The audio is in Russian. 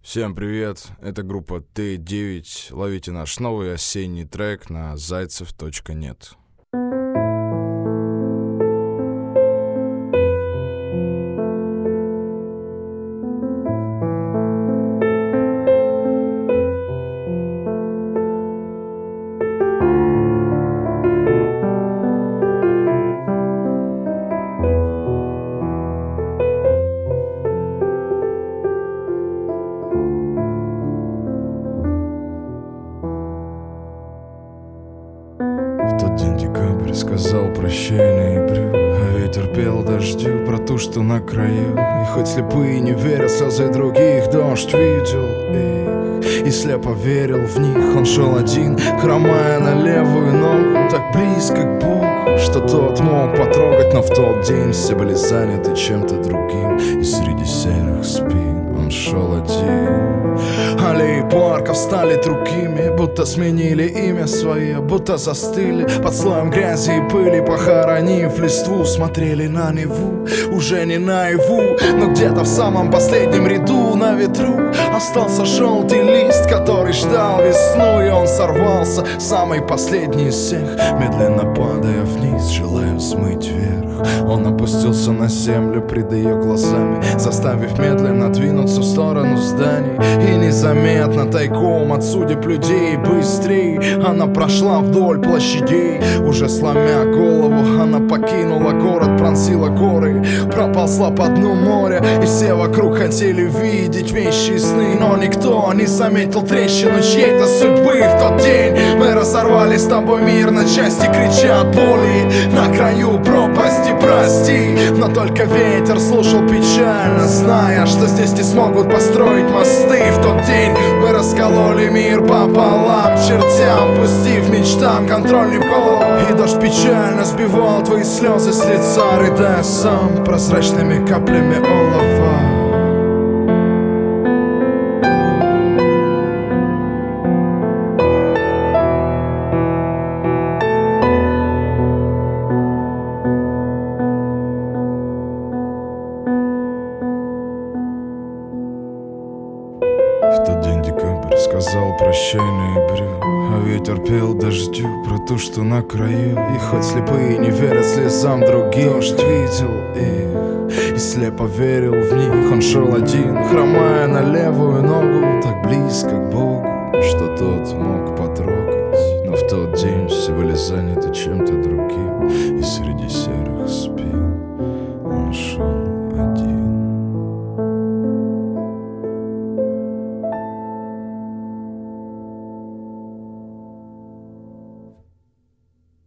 Всем привет, это группа Т9. Ловите наш новый осенний трек на zaytsev.net. В тот день декабрь сказал прощай ноябрю, а ветер пел дождю про ту, что на краю. И хоть слепые не верят в слезы других, дождь видел их и слепо верил в них. Он шел один, хромая на левую ногу, так близко к Богу, что тот мог потрогать. Но в тот день все были заняты чем-то другим, и среди серых спин он шел один. Аллеи парков стали другими, будто сменили имя свое, будто застыли под слоем грязи и пыли, похоронив листву. Смотрели на Неву, уже не наяву, но где-то в самом последнем ряду на ветру остался желтый лист, который ждал весну. И он сорвался, самый последний из всех, медленно падая вниз, желая смыть вверх. Он опустился на землю пред ее глазами, заставив медленно двинуться в сторону зданий. И незаметно, тайком от судеб людей, быстрей она прошла вдоль площадей. Уже сломя голову, она покинула город, пронзила горы, проползла по дну моря. И все вокруг хотели видеть вещи и сны, но никто не заметил трещину чьей-то судьбы. В тот день мы разорвали с тобой мир на части, крича от боли на краю пропасти. Прости, но только ветер слушал печально, зная, что здесь не смогут построить мосты. В тот день мы раскололи мир пополам, чертям пустив мечтам контроль не в голову. И дождь печально сбивал твои слезы с лица, рыдая сам прозрачными каплями олова. В тот день декабрь сказал прощай ноябрю, а ветер пел дождю про ту, что на краю. И хоть слепые не верят слезам других, дождь видел их и слепо верил в них. Он шел один, хромая на левую ногу, так близко к Богу, что тот мог потрогать. Но в тот день все были заняты чем-то другим, и среди серых